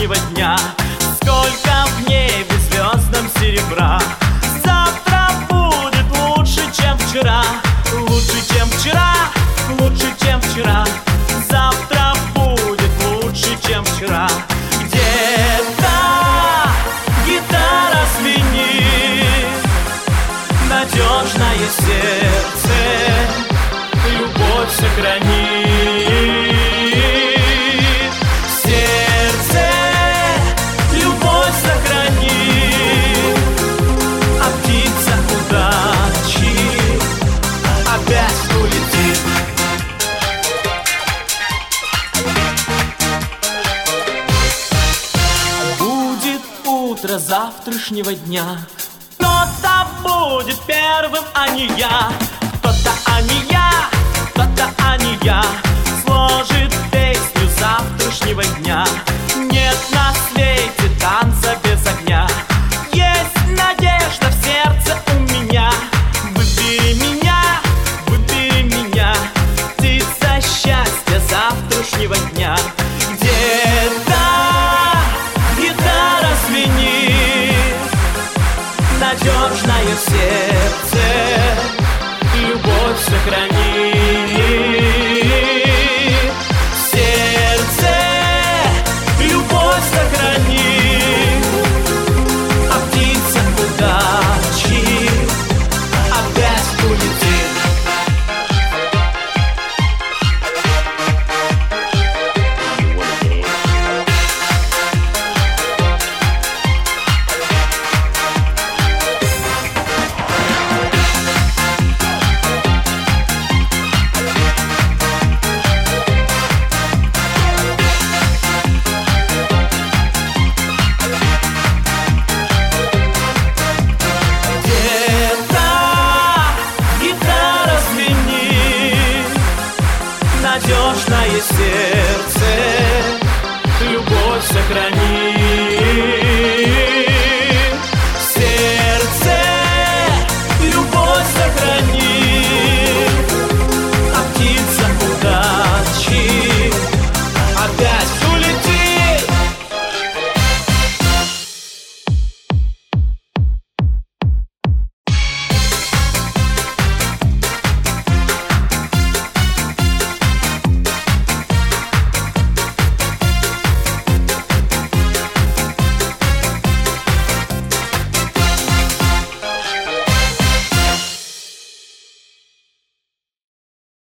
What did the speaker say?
завтрашнего дня. Сколько в небе звездном серебра. Завтра будет лучше, чем вчера. Лучше, чем вчера, лучше, чем вчера. Завтра будет лучше, чем вчера. Где-то гитара звенит, надежное сердце любовь сохранит. Сердце любовь сохранит, а птица удачи опять улетит. Будет утро завтрашнего дня. Кто-то будет первым, а не я. Кто-то, а не я, кто-то, а не я, сложит песню завтрашнего дня. Нет на свете танца без огня. Есть надежда в сердце у меня. Выбери меня, птица счастья завтрашнего дня. Где-то гитара звенит, надежное сердце любовь сохранит. Сердце любовь сохранит, а птица удачи опять улетит. Надежное сердце любовь сохранит.